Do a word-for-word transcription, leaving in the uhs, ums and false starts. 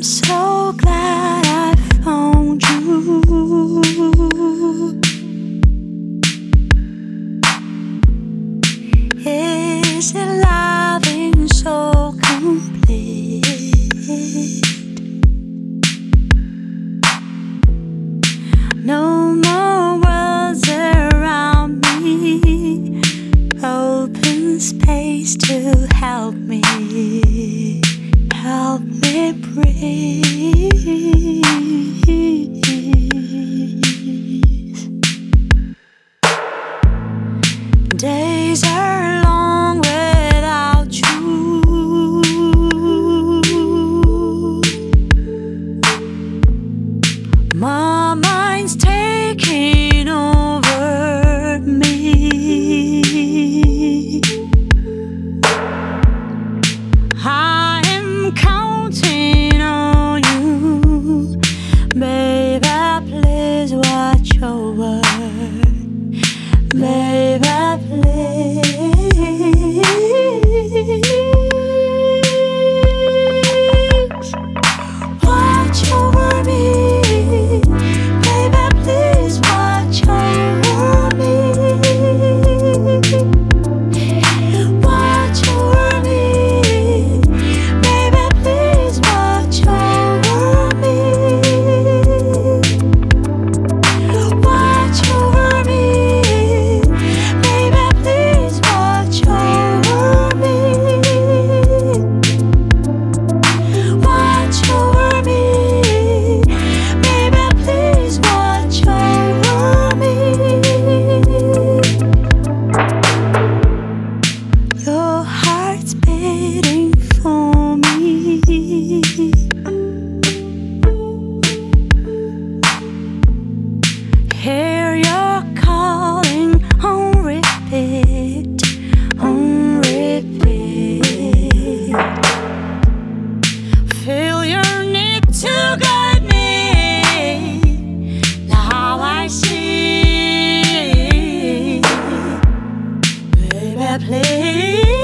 so glad I found you. Is it loving so complete? No more worlds around me, open space to help me, help me breathe. Days are long without you. My mind's taking over me. I am counting on you, baby, please watch over, baby, please watch over me, baby, please watch over me, watch over me, baby, please watch over me, watch over me, baby, please watch over me, watch over me, baby, please watch over me. Your heart's beating for me. Hear your calling on repeat, on repeat. Feel your need to guide me. Now I see, baby, please.